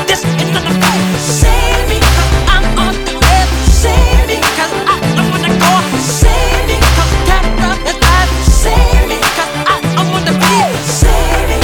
this is not the fight. Save me, 'cause I'm on the bed. Save me, 'cause I don't wanna go. Save me, 'cause terror is bad. Save me, 'cause I don't wanna be. Save me.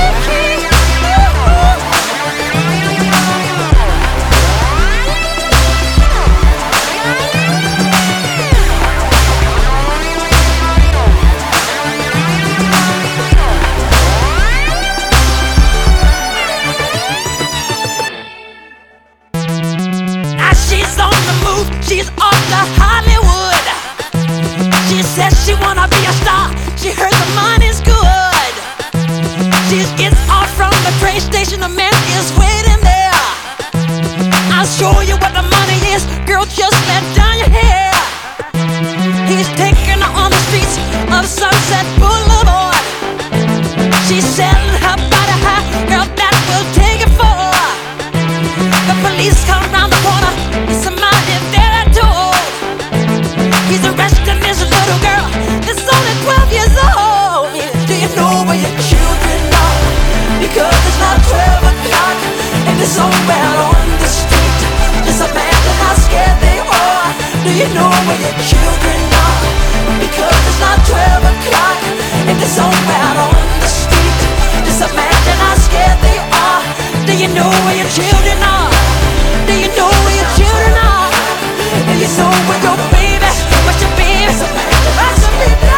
Now she's on the move, she's off to Hollywood. She says she wanna be a star, she heard the money's good. She gets off from the train station, the man is waiting there. I'll show you what the money is, girl, just let down your hair. He's taking her on the streets of Sunset Boulevard. She's selling her body high, girl, that will take it for. The police come round the corner, there's somebody there at door. He's arresting this little girl that's only 12 years old. Do you know where your children are? Because it's not 12 o'clock and they're somewhere on the street. Just imagine how scared they are. Do you know where your children are? Because it's not 12 o'clock and they're somewhere on the street. Just imagine how scared they are. Do you know where your children are? Do you know where your children are? Do you know where your baby, where's your baby? Where's your baby?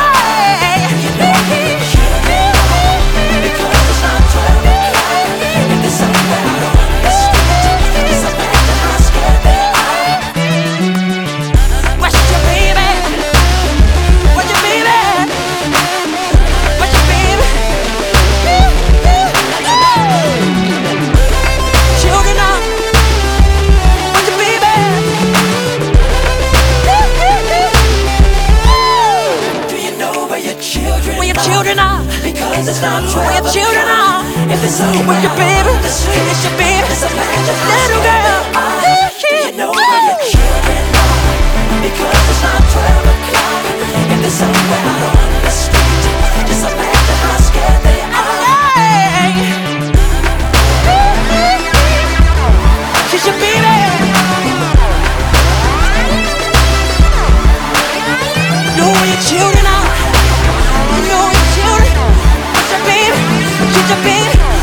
Because it's not 12 o'clock and they're somewhere on the street. Just imagine how scared they are. Where's your baby? Where's your baby? Where's your baby? Children are. Where's your baby? Do you know where your children are? Where your children are? Because it's not 12 where your children are? If it's somewhere where's your baby? Where's your baby? Little girl. Do you know where your children are? Because it's not 12 o'clock and they're somewhere out on the street. Just imagine how scared they are. She's your baby. Know where your children are. You know where your children. What's your baby? She's your baby.